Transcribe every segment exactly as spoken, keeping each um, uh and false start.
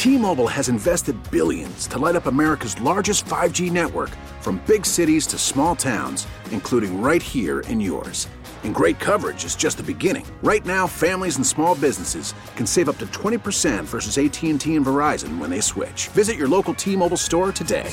T-Mobile has invested billions to light up America's largest five G network, from big cities to small towns, including right here in yours. And great coverage is just the beginning. Right now, families and small businesses can save up to twenty percent versus A T and T and Verizon when they switch. Visit your local T-Mobile store today.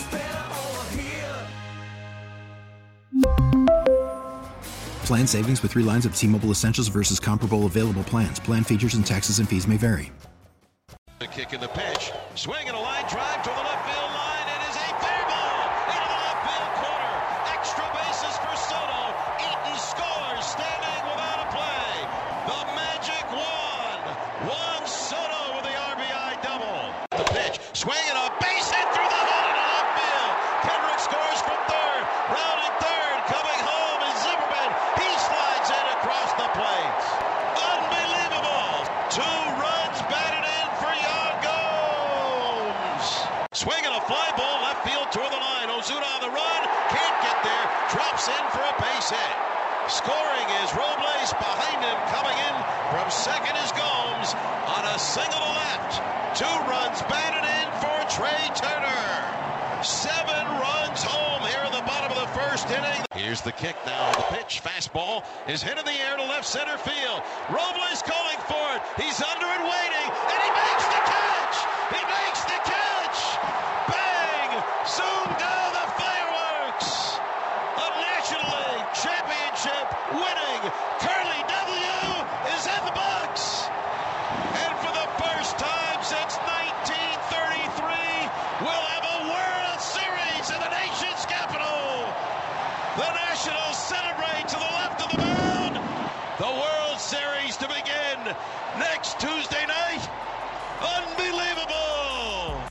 Plan savings with three lines of T-Mobile Essentials versus comparable available plans. Plan features and taxes and fees may vary. The kick in the pitch. Swing and a line drive to the left field line. It is a fair ball into the left field corner. Extra bases for Soto. Eaton scores, standing without a play. The magic one. Juan Soto with the R B I double. The pitch. Swing and a base hit through the hole into left field. Kendrick scores from third. Rounding third. Coming home is Zimmerman. He slides in across the plate. Unbelievable. Two runs batted in for Yan Gomes. Swinging a fly ball left field toward the line. Ozuna on the run. Can't get there. Drops in for a base hit. Scoring is Robles. Behind him coming in from second is Gomes on a single to left. Two runs batted in for Trey Turner. Seven runs home here in the bottom of the first inning. Here's the kick now. The pitch, fastball, is hit in the air to left center field. Robles calling for it. He's under and waiting, and he makes the catch. He makes the catch. Bang! Zoom down the fireworks. A National League championship winning Curly W is in the box. And for the first time since nineteen thirty-three, we'll have a World Series in the nation's capital. The Nationals celebrate to the left of the mound. The World Series to begin next Tuesday night. Unbelievable.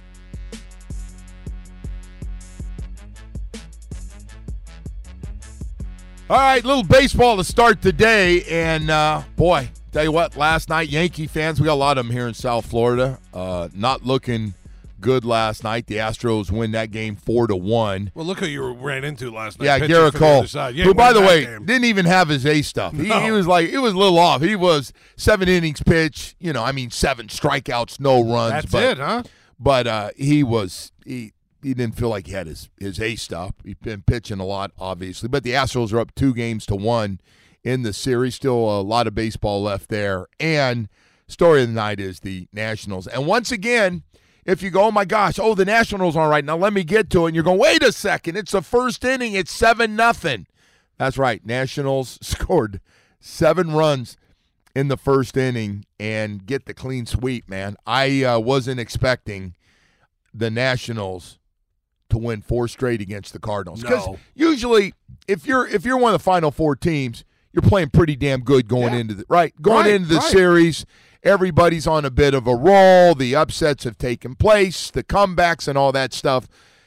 All right, little baseball to start the day. And, uh, boy, tell you what, last night, Yankee fans, we got a lot of them here in South Florida, uh, not looking good last night. The Astros win that game four to one. Well, look who you ran into last night. Yeah, Garrett Cole, yeah, who, by the way, game. didn't even have his A stuff. He, No. he was like, it was a little off. He was seven innings pitch, you know, I mean, seven strikeouts, no runs. That's but, it, huh? But uh, he was he he didn't feel like he had his, his A stuff. He's been pitching a lot, obviously. But the Astros are up two games to one in the series. Still a lot of baseball left there. And story of the night is the Nationals. And once again, if you go, oh, my gosh, oh, the Nationals are all right. Now let me get to it. And you're going, wait a second. It's the first inning. It's seven nothing. That's right. Nationals scored seven runs in the first inning and get the clean sweep, man. I uh, wasn't expecting the Nationals to win four straight against the Cardinals. Because No. usually, if you're if you're one of the final four teams, you're playing pretty damn good going Yeah. into the right going Right, into the right. series. Everybody's on a bit of a roll. The upsets have taken place, the comebacks and all that stuff.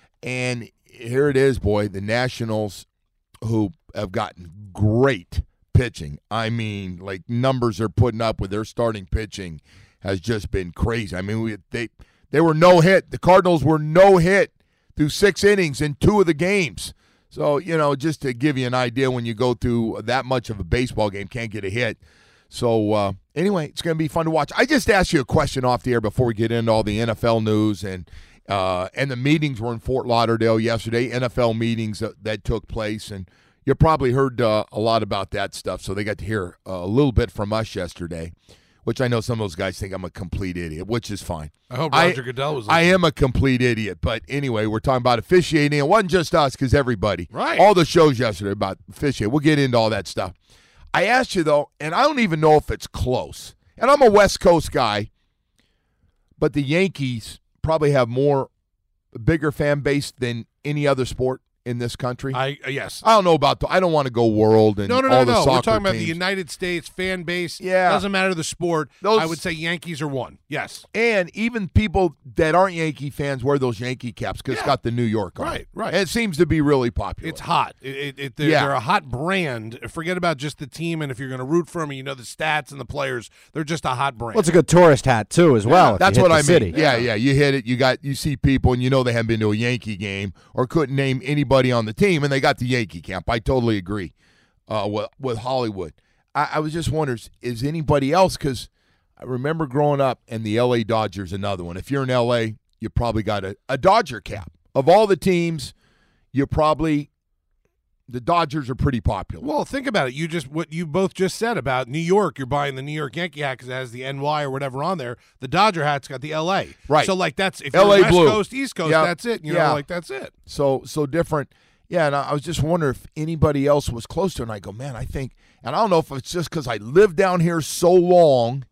And here it is, boy, the Nationals, who have gotten great pitching. I mean, like, numbers they're putting up with their starting pitching has just been crazy. I mean, we, they they were no hit. The Cardinals were no hit through six innings in two of the games. So, you know, just to give you an idea, when you go through that much of a baseball game, can't get a hit. So, uh, anyway, it's going to be fun to watch. I just asked you a question off the air before we get into all the N F L news, and uh, and the meetings were in Fort Lauderdale yesterday, N F L meetings that, that took place, and you probably heard uh, a lot about that stuff, so they got to hear uh, a little bit from us yesterday, which I know some of those guys think I'm a complete idiot, which is fine. I hope Roger I, Goodell was I am a complete idiot, but anyway, we're talking about officiating. It wasn't just us, because everybody. Right. All the shows yesterday about officiating. We'll get into all that stuff. I asked you, though, and I don't even know if it's close. And I'm a West Coast guy, but the Yankees probably have more, bigger fan base than any other sport in this country. I uh, yes. I don't know about the, I don't want to go world and No, no, all no, the no. soccer We're talking about teams. the United States fan base. Yeah. Doesn't matter the sport. Those- I would say Yankees are one. Yes. And even people that aren't Yankee fans wear those Yankee caps because it's Yeah. got the New York on Right, it. right. And it seems to be really popular. It's hot. It, it, it, they're, Yeah. they're a hot brand. Forget about just the team, and if you're going to root for them and you know the stats and the players, they're just a hot brand. Well, it's a good tourist hat, too, as well. if That's you hit what the I mean. city. Yeah, yeah. You hit it. You got. You see people, and you know they haven't been to a Yankee game or couldn't name anybody on the team, and they got the Yankee camp. I totally agree uh, with, with Hollywood. I, I was just wondering, is anybody else? Because I remember growing up, and the L A Dodgers, another one. If you're in L A, you probably got a, a Dodger cap. Of all the teams, you probably the Dodgers are pretty popular. Well, think about it. You just what you both just said about New York. You're buying the New York Yankee hat because it has the N Y or whatever on there. The Dodger hat's got the L A. Right. So like that's if L A you're West blue. Coast, East Coast, Yep. that's it. You Yeah. know, like that's it. So so different. Yeah, and I, I was just wondering if anybody else was close to it. And I go, man, I think, and I don't know if it's just because I lived down here so long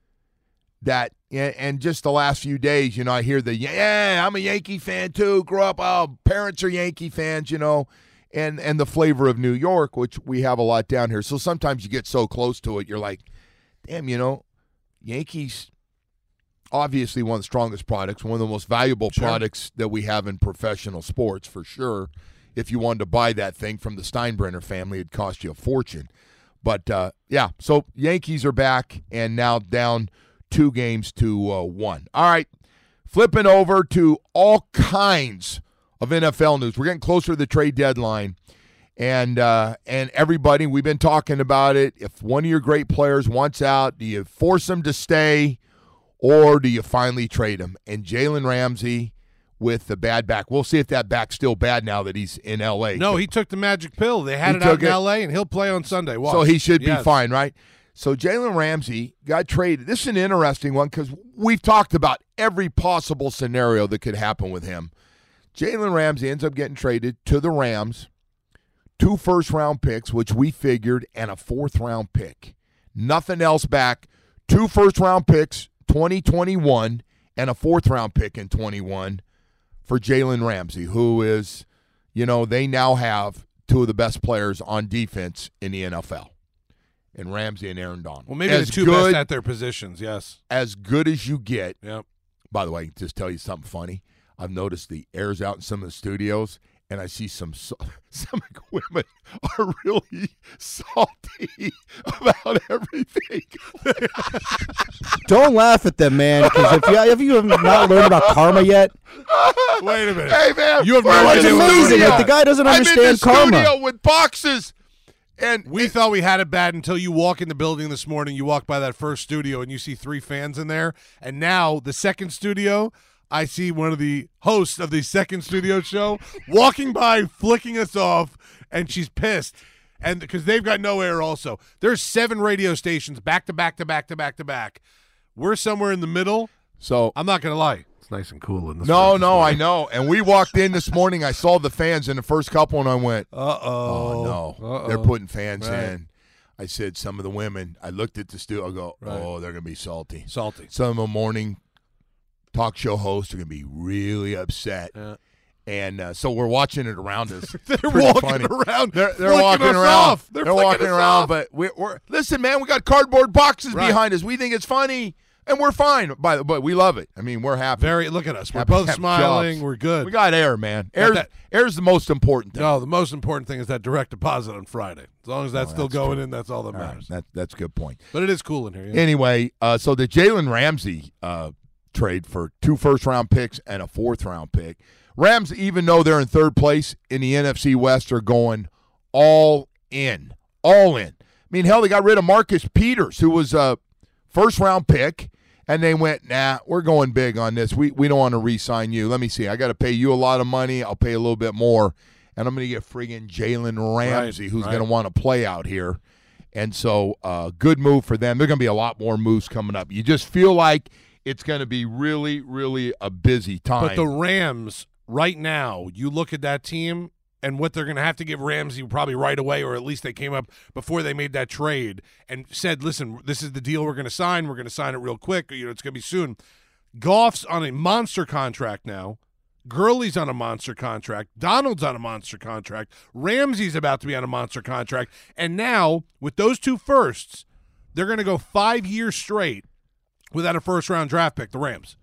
that, and, and just the last few days, you know, I hear the, yeah, I'm a Yankee fan too. Grew up, oh, parents are Yankee fans, you know, and and the flavor of New York, which we have a lot down here. So sometimes you get so close to it, you're like, damn, you know, Yankees, obviously one of the strongest products, one of the most valuable Sure. products that we have in professional sports for sure. If you wanted to buy that thing from the Steinbrenner family, it'd cost you a fortune. But, uh, yeah, so Yankees are back and now down two games to uh, one. All right, flipping over to all kinds of N F L news. We're getting closer to the trade deadline. And uh, and everybody, we've been talking about it. If one of your great players wants out, do you force them to stay or do you finally trade him? And Jalen Ramsey with the bad back. We'll see if that back's still bad now that he's in L A. No, he took the magic pill. They had He it out took in it. L A, and he'll play on Sunday. Watch. So he should Yes. be fine, right? So Jalen Ramsey got traded. This is an interesting one because we've talked about every possible scenario that could happen with him. Jalen Ramsey ends up getting traded to the Rams, two first-round picks, which we figured, and a fourth-round pick. Nothing else back. Two first-round picks, twenty twenty-one, and a fourth-round pick in twenty-one for Jalen Ramsey, who is, you know, they now have two of the best players on defense in the N F L. And Ramsey and Aaron Donald. Well, maybe as the two good, best at their positions. Yes. as good as you get. Yep. By the way, just tell you something funny. I've noticed the air's out in some of the studios, and I see some some women are really salty about everything. Don't laugh at them, man, because if you, if you have not learned about karma yet, Wait a minute. Hey, man. You have no we're in idea the what we're amazing. doing. Like, the guy doesn't I'm understand in the karma. studio with boxes. And We thought we had it bad until you walk in the building this morning. You walk by that first studio and you see three fans in there. And now the second studio, I see one of the hosts of the second studio show walking by, flicking us off, and she's pissed. And because they've got no air also. There's seven radio stations back to back to back to back to back. We're somewhere in the middle. so I'm not going to lie. It's nice and cool in this No, room. no, I know. And we walked in this morning. I saw the fans in the first couple, and I went, Uh-oh. oh, no. Uh-oh. They're putting fans Right. in. I said, some of the women, I looked at the studio, I go, Right. oh, they're going to be salty. Salty. Some of the morning talk show hosts are going to be really upset. Yeah. And uh, so we're watching it around us. They're Pretty walking funny. around. They're, they're flicking walking us around. off. They're, They're flicking walking us around, off. but we're, we're listen, man. We got cardboard boxes Right. behind us. We think it's funny, and we're fine. By the but we love it. I mean, we're happy. Very. Look at us. We're Happy to both have smiling. jobs. We're good. We got air, man. Air's, that- air's the most important thing. No, the most important thing is that direct deposit on Friday. As long as that's Oh, still that's going true. in, that's all that All right, matters. that, that's a good point. But it is cool in here. Yeah. Anyway, uh, so the Jalen Ramsey uh, trade for two first-round picks and a fourth-round pick. Rams, even though they're in third place in the N F C West, are going all in. All in. I mean, hell, they got rid of Marcus Peters, who was a first-round pick, and they went, nah, we're going big on this. We we don't want to re-sign you. Let me see. I got to pay you a lot of money. I'll pay a little bit more, and I'm going to get friggin' Jalen Ramsey, Right, who's right. going to want to play out here. And so, uh, good move for them. There are going to be a lot more moves coming up. You just feel like it's going to be really, really a busy time. But the Rams, right now, you look at that team and what they're going to have to give Ramsey probably right away, or at least they came up before they made that trade and said, listen, this is the deal we're going to sign. We're going to sign it real quick. You know, it's going to be soon. Goff's on a monster contract now. Gurley's on a monster contract. Donald's on a monster contract. Ramsey's about to be on a monster contract. And now, with those two firsts, they're going to go five years straight without a first-round draft pick, the Rams.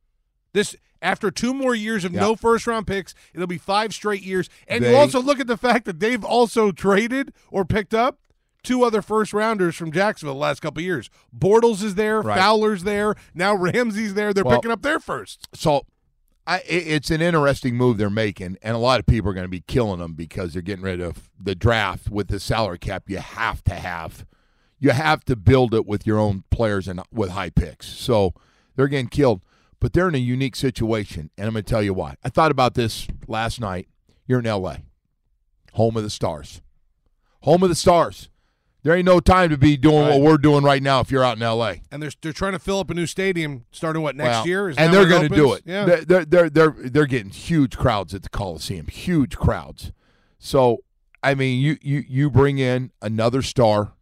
This after two more years of Yeah. no first-round picks, it'll be five straight years. And They- you also look at the fact that they've also traded or picked up two other first-rounders from Jacksonville the last couple of years. Bortles is there. Right. Fowler's there. Now Ramsey's there. They're Well- picking up their first. So I, it- it's an interesting move they're making, and a lot of people are going to be killing them because they're getting rid of the draft with the salary cap. You have to have, you have to build it with your own players and with high picks. So they're getting killed. But they're in a unique situation, and I'm going to tell you why. I thought about this last night. You're in L A, home of the Stars. Home of the Stars. There ain't no time to be doing right. what we're doing right now if you're out in L A. And they're they're trying to fill up a new stadium starting what next well, year, Is and that they're going to do it. Yeah, they're, they're they're they're they're getting huge crowds at the Coliseum, huge crowds. So I mean, you you you bring in another star,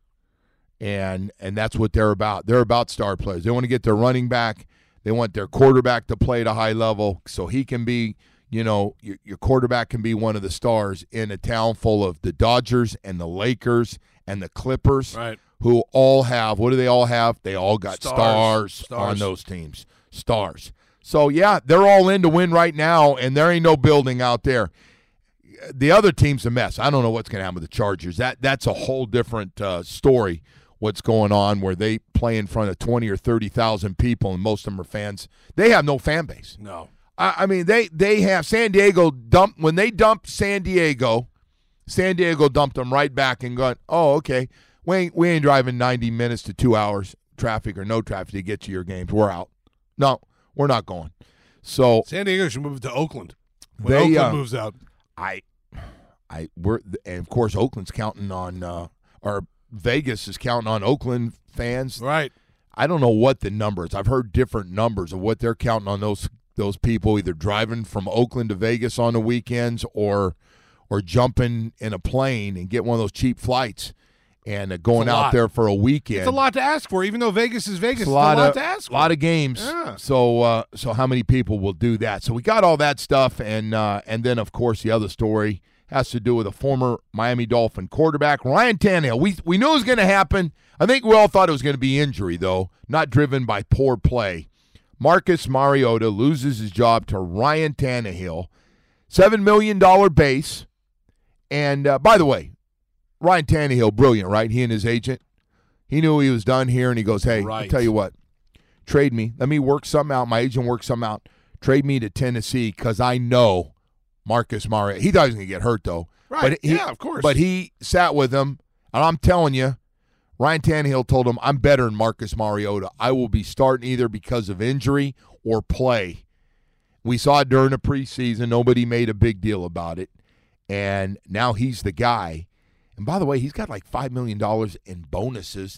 and and that's what they're about. They're about star players. They want to get their running back. They want their quarterback to play at a high level, so he can be. You know, your, your quarterback can be one of the stars in a town full of the Dodgers and the Lakers and the Clippers, right. who all have, what do they all have? They all got stars, stars, stars on stars. those teams. Stars. So, yeah, they're all in to win right now, and there ain't no building out there. The other team's a mess. I don't know what's going to happen with the Chargers. That That's a whole different uh, story, what's going on, where they play in front of twenty or thirty thousand people, and most of them are fans. They have no fan base. No. I mean, they, they have San Diego dump when they dumped San Diego, San Diego dumped them right back and gone, oh, okay, we ain't, we ain't driving ninety minutes to two hours, traffic or no traffic, to get to your games. We're out. No, we're not going. So San Diego should move to Oakland when they, Oakland uh, moves out. I, I, we're, and of course, Oakland's counting on, uh, or Vegas is counting on Oakland fans. Right. I don't know what the numbers. I've heard different numbers of what they're counting on those those people either driving from Oakland to Vegas on the weekends or or jumping in a plane and get one of those cheap flights and uh, going out lot. there for a weekend. It's a lot to ask for, even though Vegas is Vegas. It's It's a lot, a lot of, to ask for. A lot of games. Yeah. So uh, so how many people will do that? So we got all that stuff, and uh, and then, of course, the other story has to do with a former Miami Dolphin quarterback, Ryan Tannehill. We, we knew it was going to happen. I think we all thought it was going to be injury, though, not driven by poor play. Marcus Mariota loses his job to Ryan Tannehill, seven million dollars base. And, uh, by the way, Ryan Tannehill, brilliant, right? He and his agent. He knew he was done here, and he goes, hey, right. I'll tell you what, trade me. Let me work something out. My agent works something out. Trade me to Tennessee because I know Marcus Mariota. He thought he was going to get hurt, though. Right, but he, yeah, of course. But he sat with him, and I'm telling you, Ryan Tannehill told him, I'm better than Marcus Mariota. I will be starting either because of injury or play. We saw it during the preseason. Nobody made a big deal about it. And now he's the guy. And by the way, he's got like five million dollars in bonuses.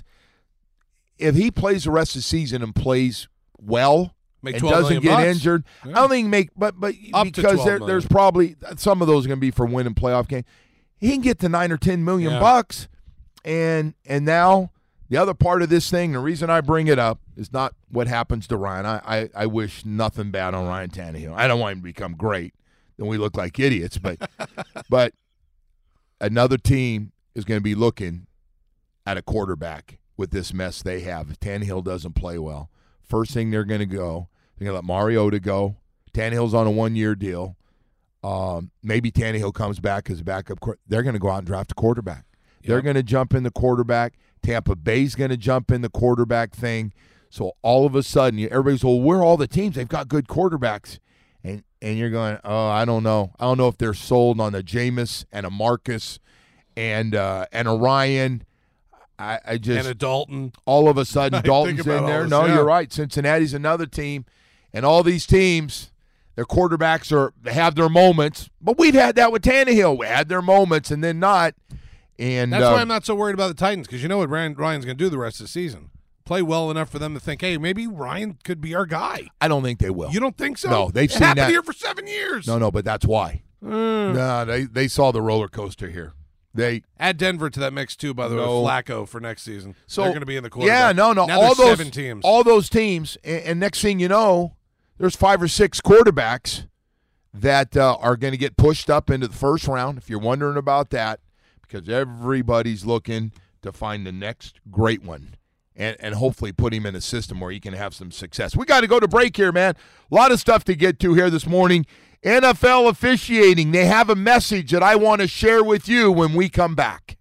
If he plays the rest of the season and plays well Make and twelve doesn't million get bucks. injured, Yeah. I don't think make, but, but Up to because twelve there, million. there's probably, some of those are going to be for winning playoff games. He can get to nine or ten million Yeah. bucks. And and now the other part of this thing, the reason I bring it up is not what happens to Ryan. I, I, I wish nothing bad on Ryan Tannehill. I don't want him to become great. Then we look like idiots. But but another team is going to be looking at a quarterback with this mess they have. If Tannehill doesn't play well, first thing they're going to go, they're going to let Mariota go. Tannehill's on a one-year deal. Um, maybe Tannehill comes back as a backup. They're going to go out and draft a quarterback. They're Yep. going to jump in the quarterback. Tampa Bay's going to jump in the quarterback thing. So all of a sudden, you- everybody's, well, where are all the teams? They've got good quarterbacks. And and you're going, oh, I don't know. I don't know if they're sold on a Jameis and a Marcus and uh, and a Ryan. I, I just And a Dalton. all of a sudden, I think Dalton's about in all there. this, No, yeah. you're right. Cincinnati's another team. And all these teams, their quarterbacks are they have their moments. But we've had that with Tannehill. We had their moments and then not. And That's uh, why I'm not so worried about the Titans, because you know what Ryan, Ryan's going to do the rest of the season. Play well enough for them to think, hey, maybe Ryan could be our guy. I don't think they will. You don't think so? No, they've it seen happened that. here for seven years. No, no, but that's why. Mm. No, they they saw the roller coaster here. They Add Denver to that mix too, by the No. way, Flacco for next season. so They're going to be in the quarterback. Yeah, no, no. Now all there's those seven teams. all those teams, and, and next thing you know, there's five or six quarterbacks that uh, are going to get pushed up into the first round. If you're wondering about that, because everybody's looking to find the next great one. And, and hopefully put him in a system where he can have some success. We got to go to break here, man. A lot of stuff to get to here this morning. N F L officiating. They have a message that I want to share with you when we come back.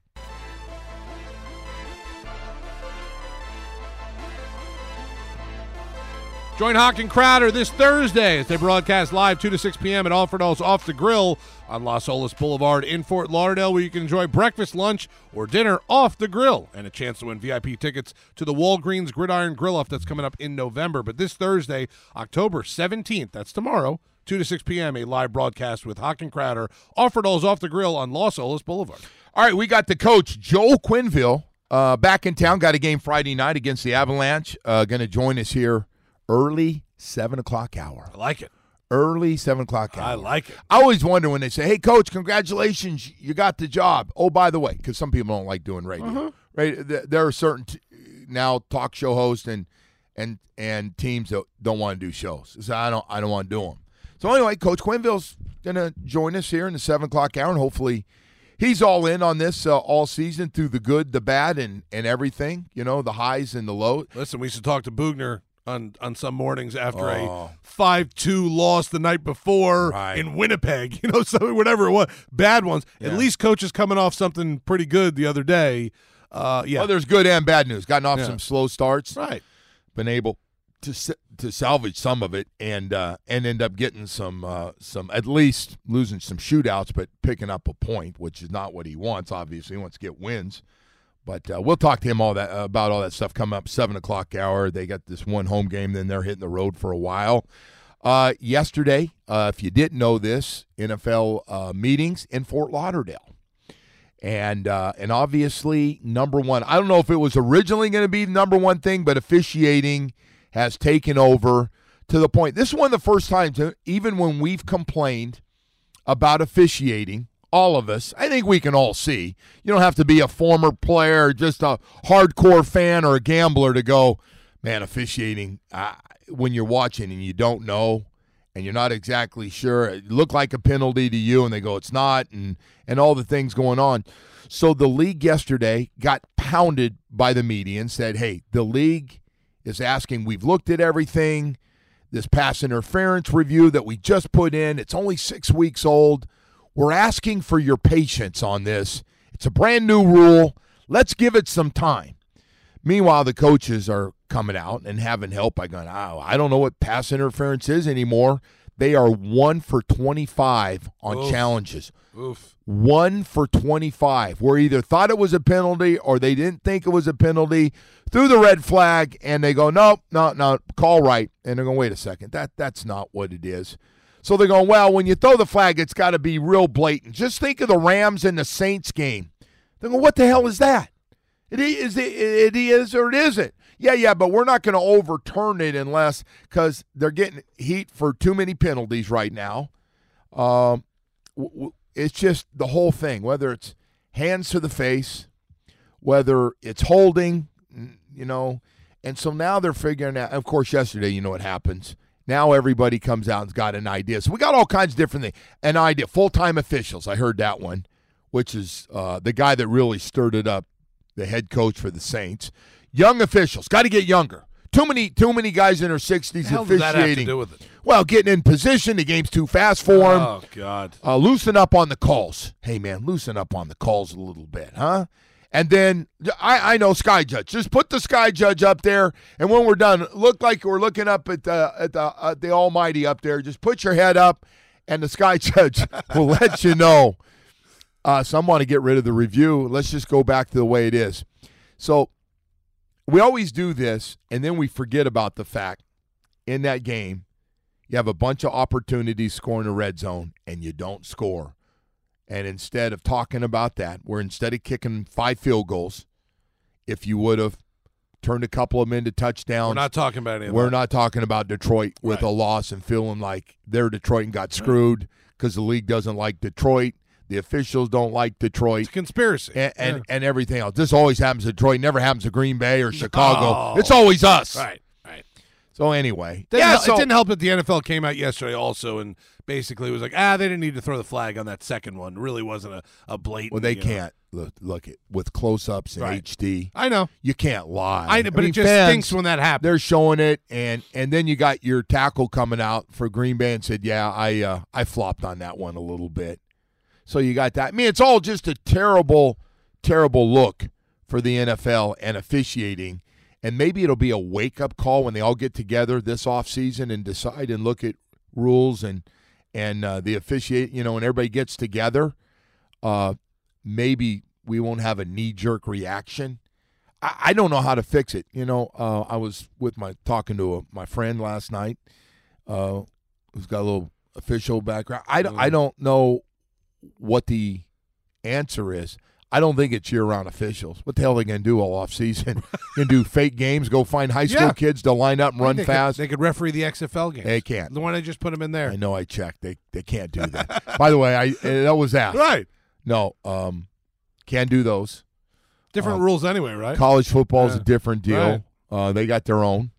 Join Hawk and Crowder this Thursday as they broadcast live two to six p.m. at Alfredall's Off the Grill on Las Olas Boulevard in Fort Lauderdale, where you can enjoy breakfast, lunch, or dinner off the grill and a chance to win V I P tickets to the Walgreens Gridiron Grill-Off that's coming up in November. But this Thursday, October seventeenth, that's tomorrow, two to six p.m., a live broadcast with Hawk and Crowder, Alfredall's Off the Grill on Las Olas Boulevard. All right, we got the coach, Joel Quenneville, uh, back in town. Got a game Friday night against the Avalanche. Uh, going to join us here early seven o'clock hour. I like it. Early seven o'clock hour. I like it. I always wonder when they say, hey, coach, congratulations, you got the job. Oh, by the way, because some people don't like doing radio. Uh-huh. Right? There are certain t- now talk show hosts and and and teams that don't want to do shows. So I don't I don't want to do them. So anyway, Coach Quenneville's going to join us here in the seven o'clock hour, and hopefully he's all in on this uh, all season through the good, the bad, and, and everything, you know, the highs and the lows. Listen, we used to talk to Bugner on, on some mornings after Oh. a five two loss the night before Right. in Winnipeg, you know, so whatever it was, bad ones. Yeah. At least Coach is coming off something pretty good the other day. Uh, yeah. Well, there's good and bad news. Gotten off Yeah. some slow starts. Right. Been able to s- to salvage some of it and uh, and end up getting some uh, some at least losing some shootouts, but picking up a point, which is not what he wants. Obviously, he wants to get wins. But uh, we'll talk to him all that uh, about all that stuff coming up seven o'clock hour. They got this one home game, then they're hitting the road for a while. Uh, yesterday, uh, if you didn't know this, N F L uh, meetings in Fort Lauderdale. And uh, and obviously, number one, I don't know if it was originally going to be the number one thing, but officiating has taken over to the point. This is one of the first times, even when we've complained about officiating, all of us, I think we can all see. You don't have to be a former player, or just a hardcore fan or a gambler to go, man, officiating, uh, when you're watching and you don't know and you're not exactly sure, it looked like a penalty to you, and they go, it's not, and, and all the things going on. So the league yesterday got pounded by the media and said, hey, the league is asking, we've looked at everything, this pass interference review that we just put in, it's only six weeks old. We're asking for your patience on this. It's a brand new rule. Let's give it some time. Meanwhile, the coaches are coming out and having help by going, oh, I don't know what pass interference is anymore. They are one for twenty-five on Oof. challenges. Oof. One for twenty-five, where either thought it was a penalty or they didn't think it was a penalty, threw the red flag, and they go, no, no, no, call right. And they're going, wait a second, that that's not what it is. So they're going, well, when you throw the flag, it's got to be real blatant. Just think of the Rams and the Saints game. They're going, what the hell is that? It is, it is or it isn't. Yeah, yeah, but we're not going to overturn it unless, because they're getting heat for too many penalties right now. Um, w- w- it's just the whole thing, whether it's hands to the face, whether it's holding, you know. And so now they're figuring out, of course, yesterday, you know what happens. Now everybody comes out and's got an idea. So we got all kinds of different things. An idea. Full-time officials. I heard that one, which is uh, the guy that really stirred it up, the head coach for the Saints. Young officials. Got to get younger. Too many too many guys in their sixties What officiating. the hell does that have to do with it? Well, getting in position. The game's too fast for them. Oh, God. Uh, loosen up on the calls. Hey, man, loosen up on the calls a little bit, huh? And then, I, I know Sky Judge. Just put the Sky Judge up there, and when we're done, look like we're looking up at the at the, uh, the Almighty up there. Just put your head up, and the Sky Judge will let you know. Uh, some want to get rid of the review. Let's just go back to the way it is. So we always do this, and then we forget about the fact in that game, you have a bunch of opportunities scoring a red zone, and you don't score. And instead of talking about that, where instead of kicking five field goals, if you would have turned a couple of them into touchdowns. We're not talking about any of We're that. not talking about Detroit with Right. a loss and feeling like they're Detroit and got screwed because the league doesn't like Detroit. The officials don't like Detroit. It's a conspiracy. And, and, Yeah. and everything else. This always happens to Detroit. Never happens to Green Bay or Chicago. No. It's always us. Right, right. So anyway. Didn't yeah, hel- so, it didn't help that the N F L came out yesterday also and basically was like, ah, they didn't need to throw the flag on that second one. It really wasn't a, a blatant. well, they you know. can't. Look, look at with close-ups in Right. H D. I know. You can't lie. I know, but mean, it just fans, stinks when that happens. They're showing it, and and then you got your tackle coming out for Green Bay and said, yeah, I uh, I flopped on that one a little bit. So you got that. I mean, it's all just a terrible, terrible look for the N F L and officiating. And maybe it'll be a wake-up call when they all get together this offseason and decide and look at rules and and uh, the officiate, you know, and everybody gets together. Uh, maybe we won't have a knee-jerk reaction. I, I don't know how to fix it. You know, uh, I was with my talking to a, my friend last night uh, who's got a little official background. I, I don't know what the answer is. I don't think it's year-round officials. What the hell are they going to do all offseason? Going to do fake games, go find high school Yeah. kids to line up and run they fast? Could, they could referee the X F L games. They can't. The one I just put them in there. I know I checked. They they can't do that. By the way, I that was asked. Right. No, um, can't do those. Different Um, rules anyway, right? College football is Yeah. a different deal. Right. Uh, they got their own.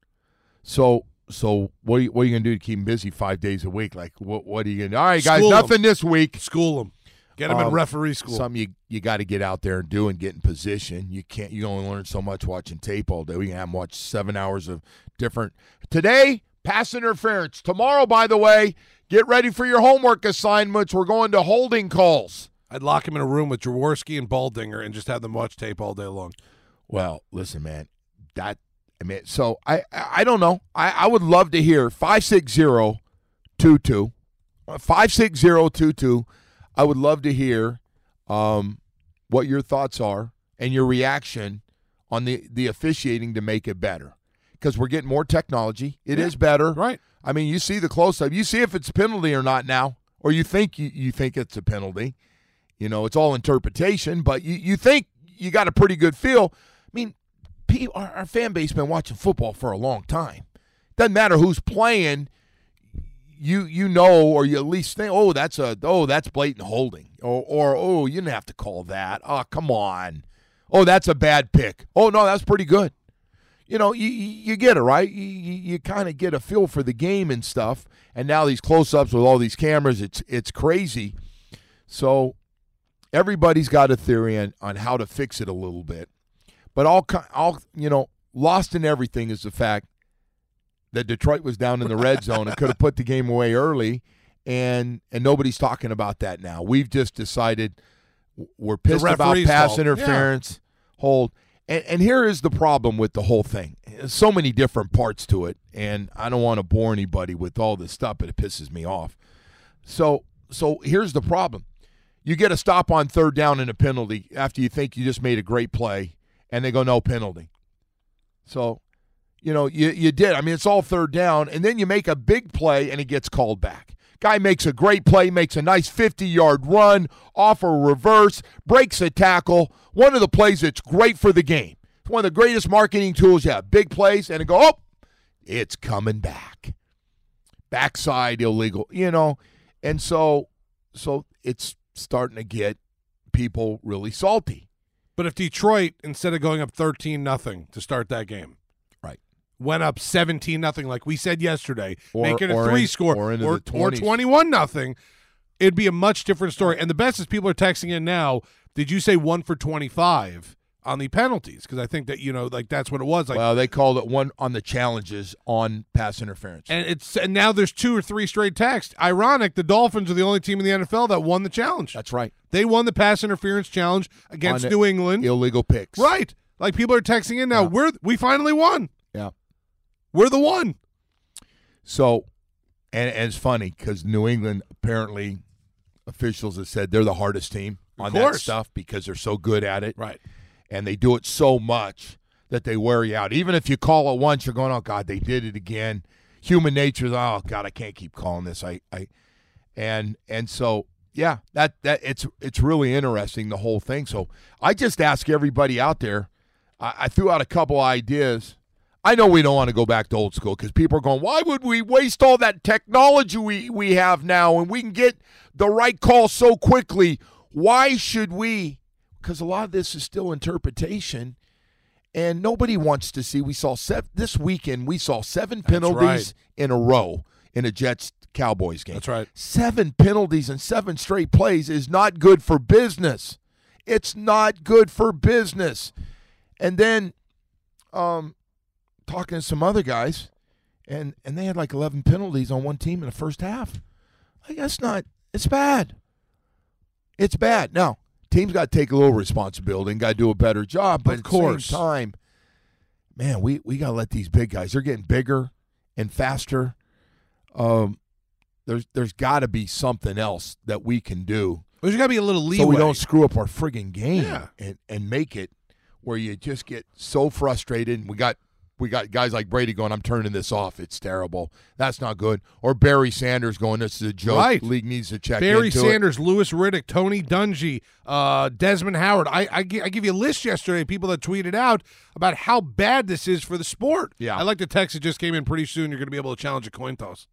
So so what are you, what are you going to do to keep them busy five days a week? Like what what are you going to do? All right, guys, School 'em. nothing this week. School them. Get them in Um, referee school. Something you, you got to get out there and do and get in position. You can't. You only learn so much watching tape all day. We can have them watch seven hours of different. Today, pass interference. Tomorrow, by the way, get ready for your homework assignments. We're going to holding calls. I'd lock them in a room with Jaworski and Baldinger and just have them watch tape all day long. Well, listen, man. That I mean, so I I I don't know. I, I would love to hear five six zero two two five six zero two two. I would love to hear um, what your thoughts are and your reaction on the, the officiating to make it better. Because we're getting more technology. It Yeah, is better. right. I mean, you see the close-up. You see if it's a penalty or not now, or you think you, you think it's a penalty. You know, it's all interpretation, but you, you think you got a pretty good feel. I mean, people, our, our fan base has been watching football for a long time. Doesn't matter who's playing. You you know, or you at least think, oh, that's a oh, that's blatant holding, or or oh, you didn't have to call that. Oh, come on. Oh, that's a bad pick. Oh no, that's pretty good. You know, you you get it right. You you, you kind of get a feel for the game and stuff. And now these close-ups with all these cameras, it's it's crazy. So everybody's got a theory on, on how to fix it a little bit, but all all you know, lost in everything is the fact that Detroit was down in the red zone and could have put the game away early, and and nobody's talking about that now. We've just decided we're pissed about referee's pass fault. interference, hold. And, and here is the problem with the whole thing. There's so many different parts to it, and I don't want to bore anybody with all this stuff, but it pisses me off. So so here's the problem. You get a stop on third down and a penalty after you think you just made a great play, and they go, no penalty. So You know, you, you did. I mean, it's all third down, and then you make a big play, and it gets called back. Guy makes a great play, makes a nice fifty-yard run, off a reverse, breaks a tackle. One of the plays that's great for the game. It's one of the greatest marketing tools you have. Big plays, and it go, oh, it's coming back. Backside illegal, you know. And so, so it's starting to get people really salty. But if Detroit, instead of going up thirteen nothing to start that game, went up seventeen nothing like we said yesterday, Or- make it a or three in- score, or into or, the or twenties. twenty-one nothing, it'd be a much different story. And the best is people are texting in now, did you say one for twenty-five on the penalties? Because I think that, you know, like that's what it was. Like, Well, they called it one on the challenges on pass interference. and it's and now there's two or three straight texts. Ironic, the Dolphins are the only team in the N F L that won the challenge. That's right. They won the pass interference challenge against On New England. Illegal picks. Right. Like people are texting in now, Yeah. we're we finally won. Yeah. We're the one. So, and, and it's funny because New England, apparently, officials have said they're the hardest team on that course. stuff because they're so good at it. Right. And they do it so much that they wear you out. Even if you call it once, you're going, oh, God, they did it again. Human nature is, oh, God, I can't keep calling this. I, I, and and so, yeah, that that it's it's really interesting, the whole thing. So I just ask everybody out there, I, I threw out a couple ideas. I know we don't want to go back to old school because people are going, why would we waste all that technology we, we have now and we can get the right call so quickly? Why should we? Because a lot of this is still interpretation, and nobody wants to see. We saw seven, this weekend, we saw seven penalties right. in a row in a Jets-Cowboys game. That's right. Seven penalties and seven straight plays is not good for business. It's not good for business. And then um, talking to some other guys, and, and they had like eleven penalties on one team in the first half. Like, that's not – it's bad. It's bad. Now, teams got to take a little responsibility and got to do a better job, but Of at course. the same time, man, we, we got to let these big guys, they're getting bigger and faster. Um, there's there's got to be something else that we can do. There's got to be a little leeway. So we don't screw up our friggin' game Yeah. and, and make it where you just get so frustrated. And we got we got guys like Brady going, I'm turning this off. It's terrible. That's not good. Or Barry Sanders going, this is a joke. Right. League needs to check Barry into Sanders, it. Lewis Riddick, Tony Dungy, uh, Desmond Howard. I, I, gi- I give you a list yesterday of people that tweeted out about how bad this is for the sport. Yeah. I like the text that just came in. Pretty soon you're going to be able to challenge a coin toss.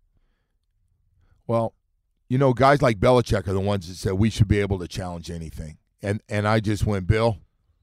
Well, you know, guys like Belichick are the ones that said we should be able to challenge anything. And and I just went, Bill,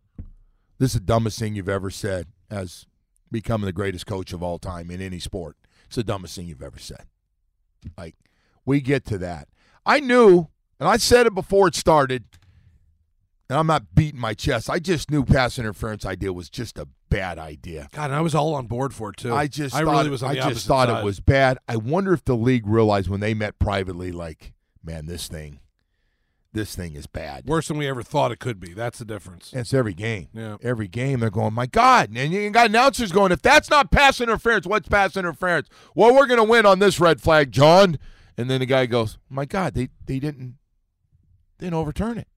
this is the dumbest thing you've ever said as becoming the greatest coach of all time in any sport. It's the dumbest thing you've ever said. Like, we get to that. I knew, and I said it before it started, and I'm not beating my chest, I just knew pass interference idea was just a bad idea. God, and I was all on board for it, too. I just I thought, really was on I the just opposite thought side. it was bad. I wonder if the league realized when they met privately, like, man, this thing, this thing is bad. Worse than we ever thought it could be. That's the difference. And it's every game. Yeah. Every game they're going, my God. And you got announcers going, if that's not pass interference, what's pass interference? Well, we're going to win on this red flag, John. And then the guy goes, my God, they, they didn't they didn't overturn it.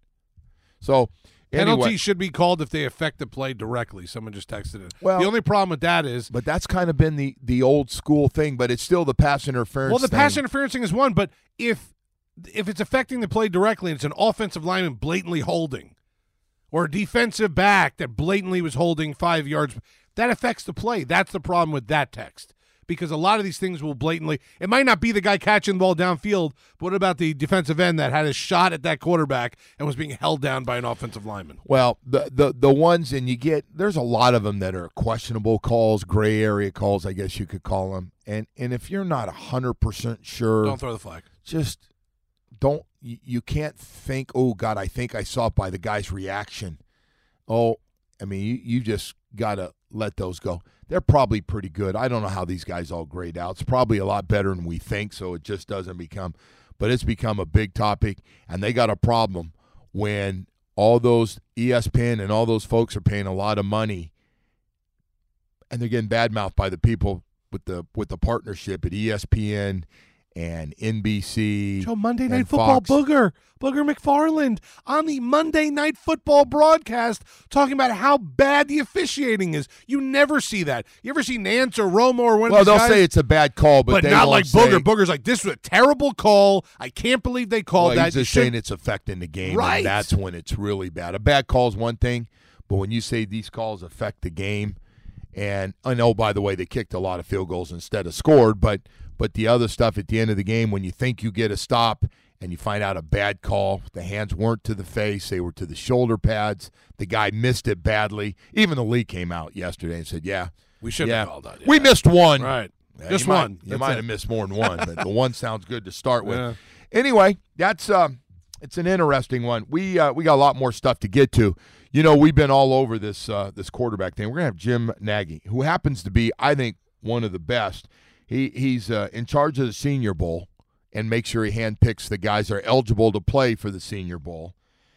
So, anyway. Penalties should be called if they affect the play directly. Someone just texted it. Well- the only problem with that is But that's kind of been the, the old school thing, but it's still the pass interference well, the thing. pass interference thing is one, but if if it's affecting the play directly and it's an offensive lineman blatantly holding or a defensive back that blatantly was holding five yards, that affects the play. That's the problem with that text because a lot of these things will blatantly – it might not be the guy catching the ball downfield, but what about the defensive end that had a shot at that quarterback and was being held down by an offensive lineman? Well, the, the the ones, and you get, there's a lot of them that are questionable calls, gray area calls, I guess you could call them. And and if you're not one hundred percent sure, Don't throw the flag. just don't, you, you can't think, oh, God, I think I saw it by the guy's reaction. Oh, I mean, you, you just got to let those go. They're probably pretty good. I don't know how these guys all grade out. It's probably a lot better than we think, so it just doesn't become, but it's become a big topic, and they got a problem when all those E S P N and all those folks are paying a lot of money, and they're getting badmouthed by the people with the with the partnership at E S P N and N B C. Joe, Monday Night and Football Fox. Booger, Booger McFarland on the Monday Night Football broadcast talking about how bad the officiating is. You never see that. You ever see Nance or Romo or one Well, of these they'll guys? say it's a bad call, but, but they not won't like say, Booger. Booger's like, this was a terrible call. I can't believe they called well, that. he's You just should- saying it's affecting the game, Right. and that's when it's really bad. A bad call is one thing, but when you say these calls affect the game, and I know, by the way, they kicked a lot of field goals instead of scored, but but the other stuff at the end of the game, when you think you get a stop and you find out a bad call, the hands weren't to the face, they were to the shoulder pads, the guy missed it badly. Even the league came out yesterday and said, yeah, we should yeah, have called that. we yeah. missed one. Right. Yeah, Just you might- one. You That's might it. have missed more than one, but the one sounds good to start with. Yeah. Anyway, that's um, it's an interesting one. We uh, we got a lot more stuff to get to. You know, we've been all over this uh, this quarterback thing. We're gonna have Jim Nagy, who happens to be, I think, one of the best. He he's uh, in charge of the Senior Bowl and makes sure he handpicks the guys that are eligible to play for the Senior Bowl.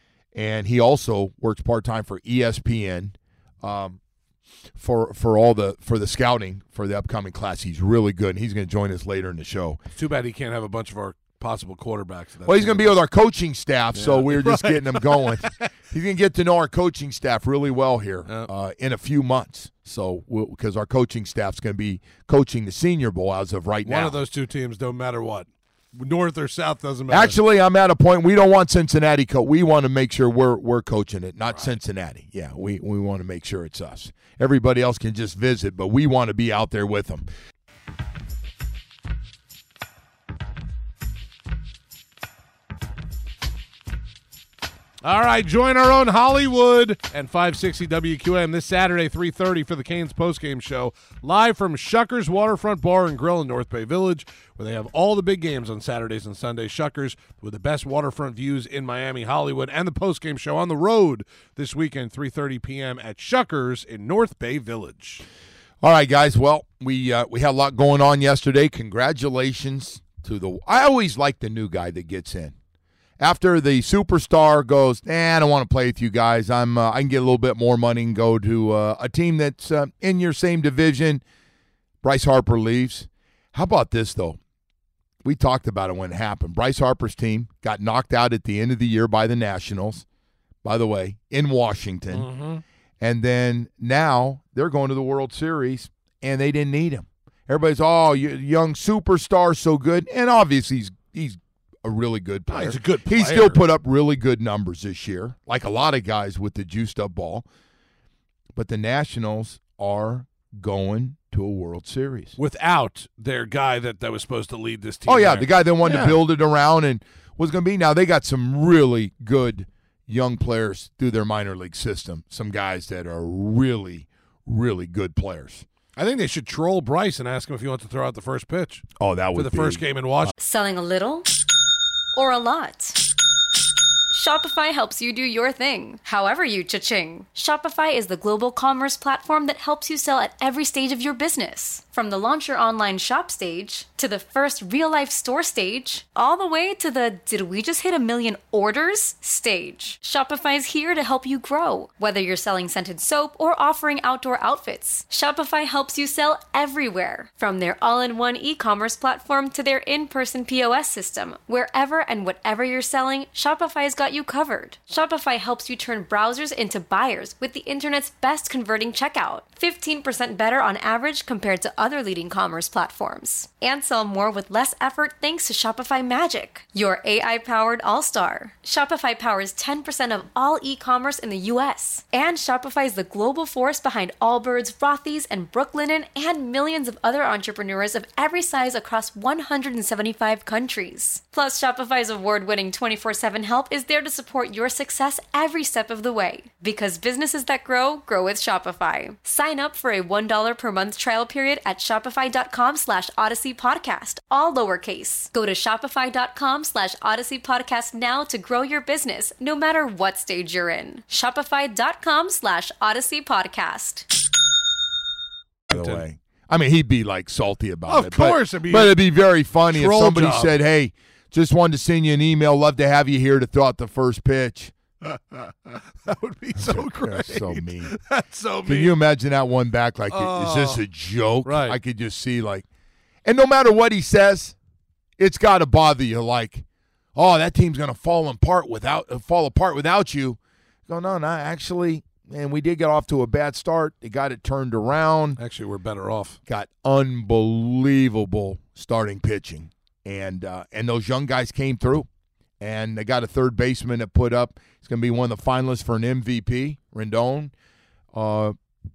And he also works part time for E S P N. Um, for for all the for the scouting for the upcoming class. He's really good, and he's going to join us later in the show. It's too bad he can't have a bunch of our possible quarterbacks. Well, he's going to be with our coaching staff, so Yeah. we're just Right. getting him going. He's going to get to know our coaching staff really well here Yep. uh, in a few months. So, because our coaching staff's going to be coaching the Senior Bowl as of right One now. of those two teams, no matter what. North or south doesn't matter. Actually, I'm at a point we don't want Cincinnati coach. We want to make sure we're we're coaching it, not Cincinnati. Yeah, we we want to make sure it's us. Everybody else can just visit, but we want to be out there with them. All right, join our own Hollywood and five sixty W Q M this Saturday, three thirty for the Canes postgame show, live from Shuckers Waterfront Bar and Grill in North Bay Village, where they have all the big games on Saturdays and Sundays. Shuckers with the best waterfront views in Miami, Hollywood, and the postgame show on the road this weekend, three thirty p.m. at Shuckers in North Bay Village. All right, guys. Well, we uh, we had a lot going on yesterday. Congratulations to the – I always like the new guy that gets in. After the superstar goes, eh, I don't want to play with you guys. I'm uh, I can get a little bit more money and go to uh, a team that's uh, in your same division. Bryce Harper leaves. How about this, though? We talked about it when it happened. Bryce Harper's team got knocked out at the end of the year by the Nationals, by the way, in Washington. Mm-hmm. And then now they're going to the World Series, and they didn't need him. Everybody's, oh, young superstar, so good. And obviously he's he's a really good player. Oh, he's a good player. He still put up really good numbers this year, like a lot of guys with the juiced-up ball. But the Nationals are going to a World Series. Without their guy that, that was supposed to lead this team. Oh, yeah, there. the guy that wanted yeah. to build it around and was going to be. Now, they got some really good young players through their minor league system, some guys that are really, really good players. I think they should troll Bryce and ask him if he wants to throw out the first pitch. Oh, that would for the be, first game in Washington. Selling a little or a lot? Shopify helps you do your thing, however you cha-ching. Shopify is the global commerce platform that helps you sell at every stage of your business. From the launch your online shop stage, to the first real-life store stage, all the way to the did we just hit a million orders stage. Shopify's here to help you grow. Whether you're selling scented soap or offering outdoor outfits, Shopify helps you sell everywhere. From their all-in-one e-commerce platform to their in-person P O S system, wherever and whatever you're selling, Shopify's got you covered. Shopify helps you turn browsers into buyers with the internet's best converting checkout. fifteen percent better on average compared to other leading commerce platforms. And sell more with less effort thanks to Shopify Magic, your A I-powered all-star. Shopify powers ten percent of all e-commerce in the U S. And Shopify is the global force behind Allbirds, Rothy's, and Brooklinen, and millions of other entrepreneurs of every size across one hundred seventy-five countries. Plus, Shopify's award-winning twenty-four seven help is there to support your success every step of the way. Because businesses that grow, grow with Shopify. Sign up for a one dollar per month trial period at shopify.com slash Odyssey Podcast, all lowercase. Go to shopify.com slash Odyssey Podcast now to grow your business, no matter what stage you're in. Shopify.com slash Odyssey Podcast. By the way, I mean, he'd be like salty about of it. Of course. But, it'd be but it'd be very funny if somebody job. said, hey, just wanted to send you an email. Love to have you here to throw out the first pitch. That would be so great. That's so mean. That's so mean. Can you imagine that one back? Like, oh, is this a joke? Right. I could just see, like, and no matter what he says, it's got to bother you. Like, oh, that team's going to fall apart without uh, fall apart without you. Go, no, no, actually, man, we did get off to a bad start. They got it turned around. Actually, we're better off. Got unbelievable starting pitching, and uh, and those young guys came through. And they got a third baseman that put up. He's going to be one of the finalists for an M V P, Rendon. Uh,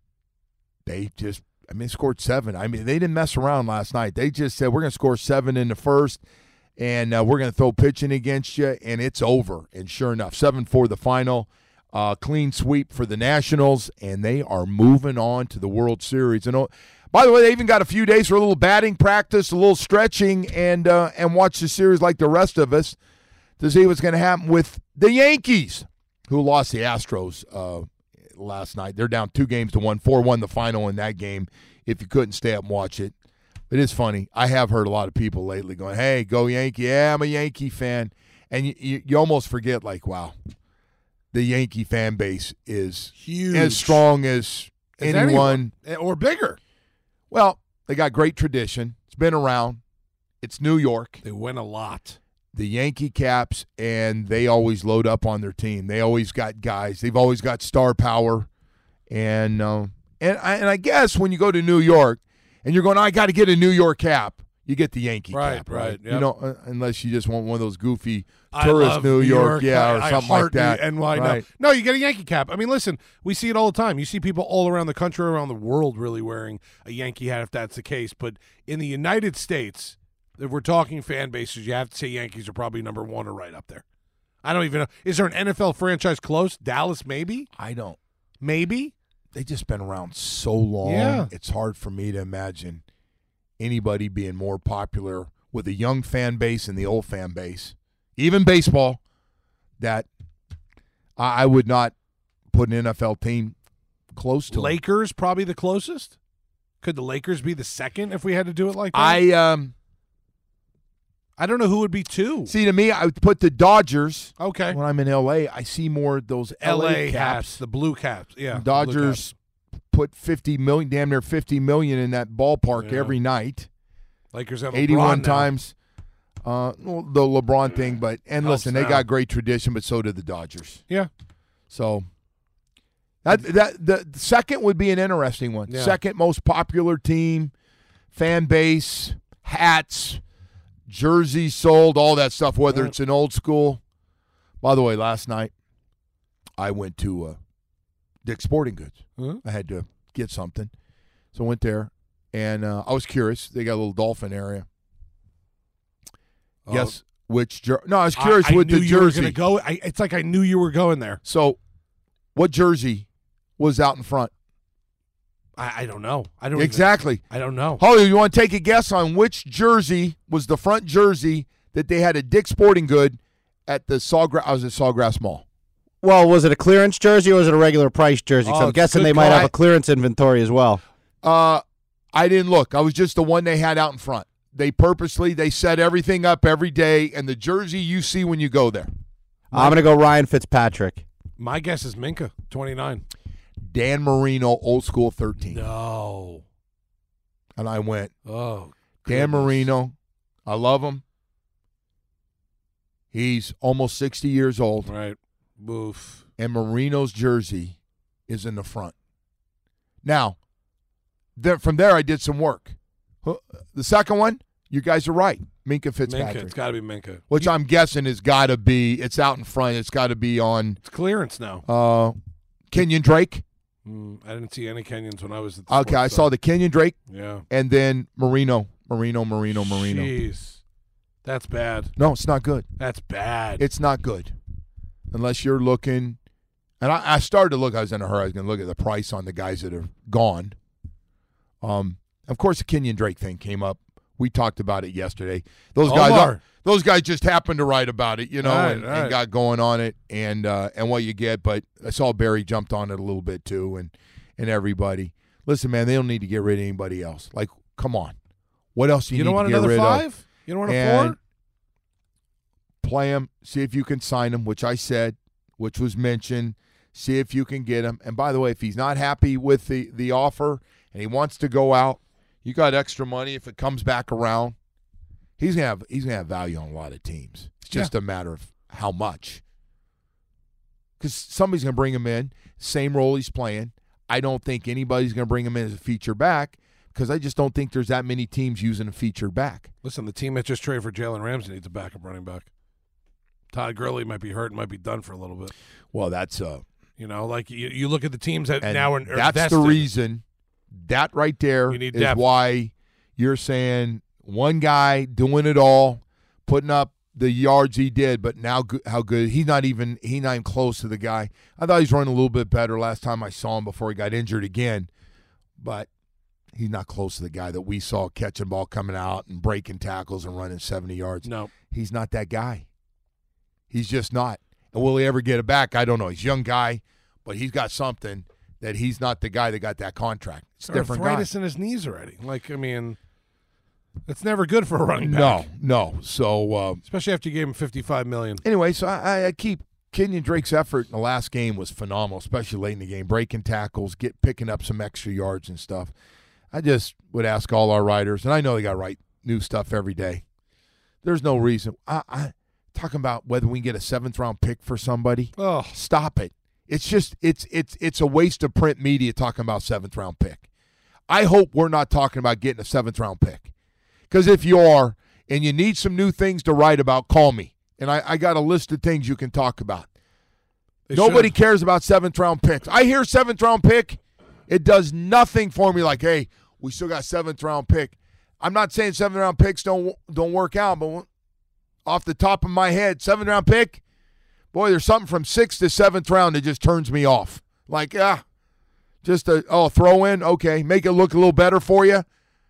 they just, I mean, scored seven. I mean, they didn't mess around last night. They just said, we're going to score seven in the first, and uh, we're going to throw pitching against you, and it's over. And sure enough, seven four the final. Uh, clean sweep for the Nationals, and they are moving on to the World Series. And, oh, by the way, they even got a few days for a little batting practice, a little stretching, and uh, and watch the series like the rest of us, to see what's going to happen with the Yankees, who lost the Astros uh, last night. They're down two games to one, four one the final in that game, if you couldn't stay up and watch it. It is funny. I have heard a lot of people lately going, hey, go Yankee. Yeah, I'm a Yankee fan. And you, you, you almost forget, like, wow, the Yankee fan base is huge, as strong as, as anyone. anyone. Or bigger. Well, they got great tradition. It's been around. It's New York. They win a lot. The Yankee Caps, and they always load up on their team. They always got guys. They've always got star power. And uh, and, I, and I guess when you go to New York and you're going, oh, I got to get a New York cap, you get the Yankee right, cap, right? right? Yep. You know, uh, unless you just want one of those goofy I tourist love New, New York, York, yeah, I, or I something heart like that. And why right. no? No, you get a Yankee cap. I mean, listen, we see it all the time. You see people all around the country, around the world, really wearing a Yankee hat, if that's the case. But in the United States, if we're talking fan bases, you have to say Yankees are probably number one or right up there. I don't even know. Is there an N F L franchise close? Dallas, maybe? I don't. Maybe? They've just been around so long. Yeah. It's hard for me to imagine anybody being more popular with a young fan base and the old fan base, even baseball, that I, I would not put an N F L team close to. Lakers, them. Probably the closest? Could the Lakers be the second if we had to do it like that? I um, I don't know who would be two. See, to me, I would put the Dodgers. Okay. When I'm in L A, I see more those L A, L A caps. hats, the blue caps. Yeah. The Dodgers put fifty million, damn near fifty million in that ballpark Yeah. every night. Lakers have eighty-one LeBron now. times. Uh, well, the LeBron thing, but and Helps listen, they now. got great tradition, but so did the Dodgers. Yeah. So that that the second would be an interesting one. Yeah. Second most popular team, fan base, hats, jerseys sold, all that stuff. Whether Right. it's an old school. By the way, last night I went to uh, Dick's Sporting Goods. Huh? I had to get something, so I went there, and uh, I was curious. They got a little dolphin area. Oh, Guess which jer- No, I was curious I, I with knew the you were jersey. gonna go. I, it's like I knew you were going there. So, what jersey was out in front? I, I don't know. I don't Exactly. Even, I don't know. Holly, you want to take a guess on which jersey was the front jersey that they had at Dick's Sporting Good at the Sawgrass? I was at Sawgrass Mall. Well, was it a clearance jersey or was it a regular price jersey? 'Cause Oh, I'm it's guessing good they might call. have a clearance inventory as well. Uh, I didn't look. I was just the one they had out in front. They purposely they set everything up every day, and the jersey you see when you go there. I'm going to go Ryan Fitzpatrick. My guess is Minka, twenty-nine. Dan Marino, old school thirteen. No. And I went, Oh. Dan goodness. Marino, I love him. He's almost sixty years old, Right. Boof. and Marino's jersey is in the front. Now, there, from there, I did some work. Huh, The second one, you guys are right. Minka Fitzpatrick. Minka. It's got to be Minka. Which You- I'm guessing has got to be, it's out in front. It's got to be on It's clearance now. uh, Kenyon Drake. Mm, I didn't see any Kenyans when I was at the Okay, I sports saw center. the Kenyon Drake, Yeah. and then Marino, Marino, Marino, Marino. Jeez. That's bad. No, it's not good. That's bad. It's not good. Unless you're looking, and I, I started to look, I was in a hurry, I was going to look at the price on the guys that are gone. Um, Of course, the Kenyon Drake thing came up. We talked about it yesterday. Those guys, Omar. those guys just happened to write about it, you know, Right, and, right. and got going on it, and uh, and what you get. But I saw Barry jumped on it a little bit too, and and everybody. Listen, man, they don't need to get rid of anybody else. Like, come on, what else do you, You need don't want to get another rid five? of? You don't want a And four? Play him. See if you can sign him, which I said, which was mentioned. See if you can get him. And by the way, if he's not happy with the the offer and he wants to go out, you got extra money. If it comes back around, he's gonna have he's gonna have value on a lot of teams. It's just a matter of how much. Because somebody's gonna bring him in, same role he's playing. I don't think anybody's gonna bring him in as a feature back because I just don't think there's that many teams using a feature back. Listen, the team that just traded for Jalen Ramsey needs a backup running back. Todd Gurley might be hurt and might be done for a little bit. Well, that's uh, You know, like you, you look at the teams that and now are, are that's vested. the reason. That right there You need is depth. why you're saying one guy doing it all, putting up the yards he did, but now go- how good he's not even he's not even close to the guy. I thought he was running a little bit better last time I saw him before he got injured again, but he's not close to the guy that we saw catching ball coming out and breaking tackles and running seventy yards. No. He's not that guy. He's just not. And will he ever get it back? I don't know. He's a young guy, but he's got something that he's not the guy that got that contract. It's a different guy. Arthritis in his knees already. Like, I mean, it's never good for a running back. No, no. So uh, Especially after you gave him fifty-five million dollars. anyway, so I, I keep Kenyon Drake's effort in the last game was phenomenal, especially late in the game, breaking tackles, get picking up some extra yards and stuff. I just would ask all our writers, and I know they got to write new stuff every day. There's no reason. I, I talking about whether we can get a seventh round pick for somebody. Oh, Stop it. It's just it's it's it's a waste of print media talking about seventh round pick. I hope we're not talking about getting a seventh round pick. Because if you are and you need some new things to write about, call me. And I, I got a list of things you can talk about. they Nobody should. cares about seventh round picks. I hear seventh round pick, it does nothing for me like, hey, we still got seventh round pick. I'm not saying seventh round picks don't don't work out, but off the top of my head, seventh round pick, boy, there's something from sixth to seventh round that just turns me off. Like, ah, just a oh throw in, okay, make it look a little better for you.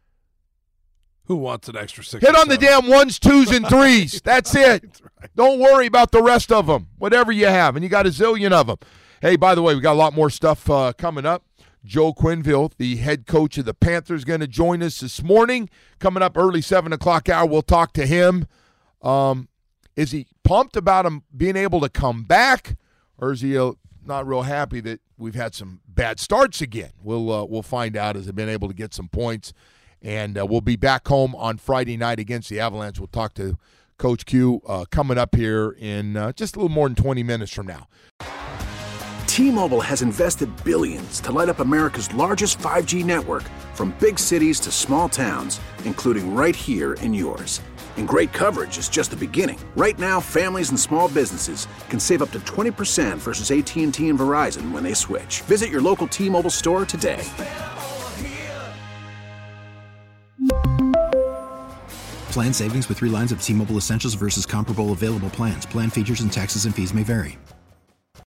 Who wants an extra six? Hit or on the seven? damn ones, twos, and threes. That's it. Don't worry about the rest of them, whatever you have, and you got a zillion of them. Hey, by the way, we got a lot more stuff uh, coming up. Joe Quenneville, the head coach of the Panthers, going to join us this morning. Coming up early seven o'clock hour, we'll talk to him Um, is he pumped about him being able to come back, or is he uh, not real happy that we've had some bad starts again? We'll uh, we'll find out as they've been able to get some points, and uh, we'll be back home on Friday night against the Avalanche. We'll talk to Coach Q uh, coming up here in uh, just a little more than twenty minutes from now. T-Mobile has invested billions to light up America's largest five G network, from big cities to small towns, including right here in yours. And great coverage is just the beginning. Right now, families and small businesses can save up to twenty percent versus A T and T and Verizon when they switch. Visit your local T-Mobile store today. Plan savings with three lines of T-Mobile Essentials versus comparable available plans. Plan features and taxes and fees may vary.